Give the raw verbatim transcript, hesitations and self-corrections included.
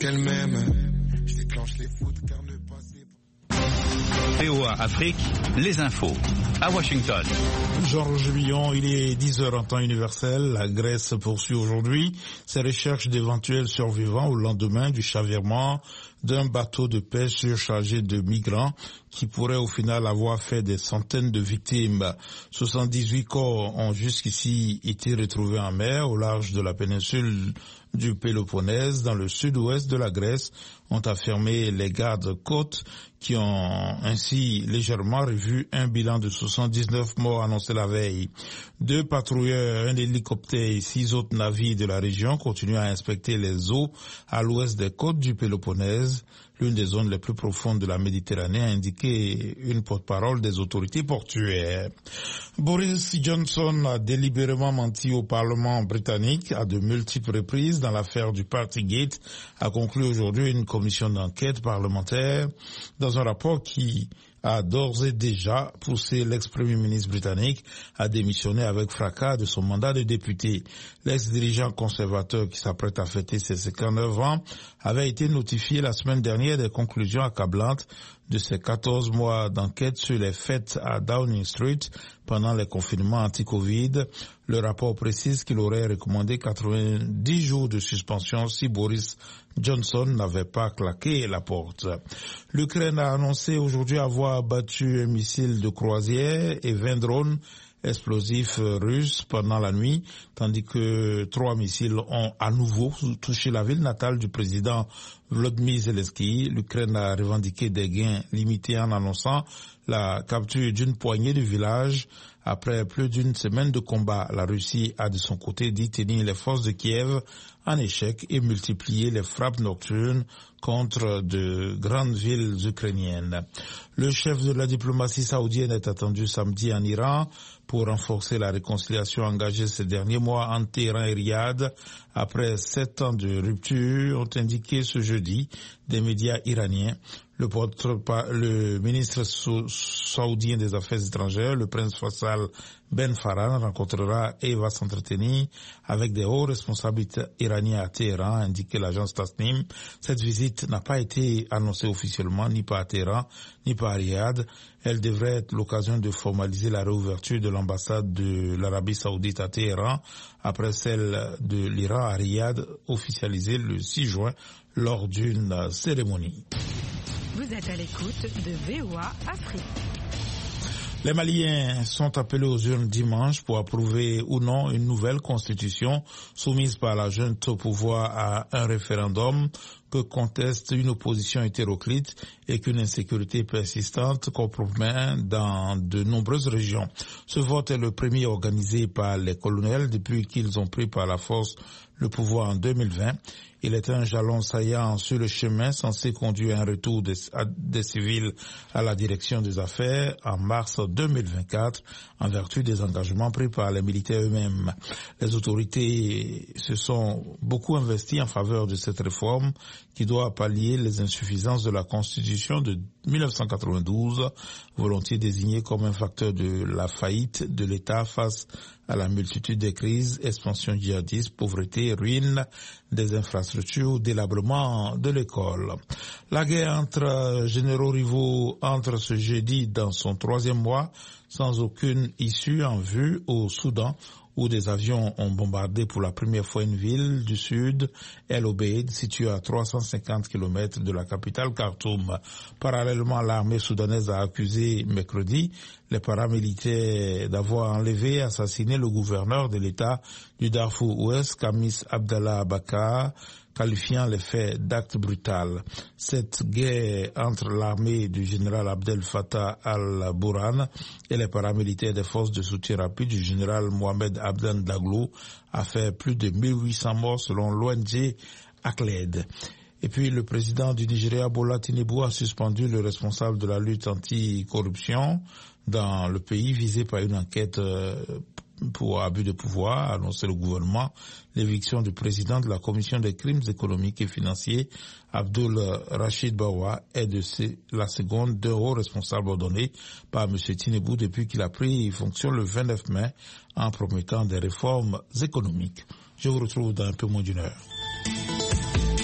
qu'elle m'aime. Je déclenche les foudres car ne passer V O A Afrique, les infos, à Washington. Georges Billon, il est dix heures en temps universel. La Grèce poursuit aujourd'hui ses recherches d'éventuels survivants au lendemain du chavirement d'un bateau de pêche surchargé de migrants qui pourrait au final avoir fait des centaines de victimes. soixante-dix-huit corps ont jusqu'ici été retrouvés en mer au large de la péninsule du Péloponnèse, dans le sud-ouest de la Grèce, ont affirmé les gardes-côtes qui ont ainsi légèrement revu un bilan de soixante-dix-neuf morts annoncé la veille. Deux patrouilleurs, un hélicoptère et six autres navires de la région continuent à inspecter les eaux à l'ouest des côtes du Péloponnèse, l'une des zones les plus profondes de la Méditerranée, a indiqué une porte-parole des autorités portuaires. Boris Johnson a délibérément menti au Parlement britannique à de multiples reprises dans l'affaire du Partygate, a conclu aujourd'hui une commission d'enquête parlementaire dans un rapport qui a d'ores et déjà poussé l'ex-premier ministre britannique à démissionner avec fracas de son mandat de député. L'ex-dirigeant conservateur qui s'apprête à fêter ses cinquante-neuf ans avait été notifié la semaine dernière des conclusions accablantes de ses quatorze mois d'enquête sur les fêtes à Downing Street pendant les confinements anti-Covid. Le rapport précise qu'il aurait recommandé quatre-vingt-dix jours de suspension si Boris Johnson n'avait pas claqué la porte. L'Ukraine a annoncé aujourd'hui avoir battu un missile de croisière et vingt drones explosifs russes pendant la nuit, tandis que trois missiles ont à nouveau touché la ville natale du président Volodymyr Zelensky. L'Ukraine a revendiqué des gains limités en annonçant la capture d'une poignée de villages. Après plus d'une semaine de combat, la Russie a de son côté dit tenir les forces de Kiev en échec et multiplier les frappes nocturnes contre de grandes villes ukrainiennes. Le chef de la diplomatie saoudienne est attendu samedi en Iran pour renforcer la réconciliation engagée ces derniers mois entre Téhéran et Riyad. Après sept ans de rupture, ont indiqué ce jeudi des médias iraniens. Le, le ministre saoudien des Affaires étrangères, le prince Faisal Ben Farhan, rencontrera et va s'entretenir avec des hauts responsables iraniens à Téhéran, a indiqué l'agence Tasnim. Cette visite n'a pas été annoncée officiellement ni par Téhéran ni par Riyad. Elle devrait être l'occasion de formaliser la réouverture de l'ambassade de l'Arabie Saoudite à Téhéran après celle de l'Iran à Riyad, officialisée le six juin lors d'une cérémonie. Vous êtes à l'écoute de V O A Afrique. Les Maliens sont appelés aux urnes dimanche pour approuver ou non une nouvelle constitution soumise par la junte au pouvoir à un référendum que conteste une opposition hétéroclite et qu'une insécurité persistante compromet dans de nombreuses régions. Ce vote est le premier organisé par les colonels depuis qu'ils ont pris par la force le pouvoir en deux mille vingt. Il est un jalon saillant sur le chemin censé conduire un retour des, des civils à la direction des affaires en mars deux mille vingt-quatre en vertu des engagements pris par les militaires eux-mêmes. Les autorités se sont beaucoup investies en faveur de cette réforme qui doit pallier les insuffisances de la Constitution de mille neuf cent quatre-vingt-douze, volontiers désignée comme un facteur de la faillite de l'État face à la multitude des crises, expansion djihadiste, pauvreté, ruine des infrastructures, délabrement de l'école. La guerre entre généraux rivaux entre ce jeudi dans son troisième mois sans aucune issue en vue au Soudan, où des avions ont bombardé pour la première fois une ville du sud, El Obeid, située à trois cent cinquante kilomètres de la capitale Khartoum. Parallèlement, l'armée soudanaise a accusé mercredi les paramilitaires d'avoir enlevé et assassiné le gouverneur de l'État du Darfour Ouest, Kamis Abdallah Abakar, qualifiant les faits d'actes brutaux. Cette guerre entre l'armée du général Abdel Fattah al-Burhan et les paramilitaires des forces de soutien rapide du général Mohamed Abdan Daglo a fait plus de mille huit cents morts selon l'O N G ACLED. Et puis le président du Nigeria, Bola Tinubu, a suspendu le responsable de la lutte anti-corruption dans le pays visé par une enquête pour abus de pouvoir, a annoncé le gouvernement. L'éviction du président de la commission des crimes économiques et financiers, Abdul Rashid Bawa, est de la seconde d'un haut responsable ordonné par M. Tinubu depuis qu'il a pris fonction le vingt-neuf mai en promettant des réformes économiques. Je vous retrouve dans un peu moins d'une heure.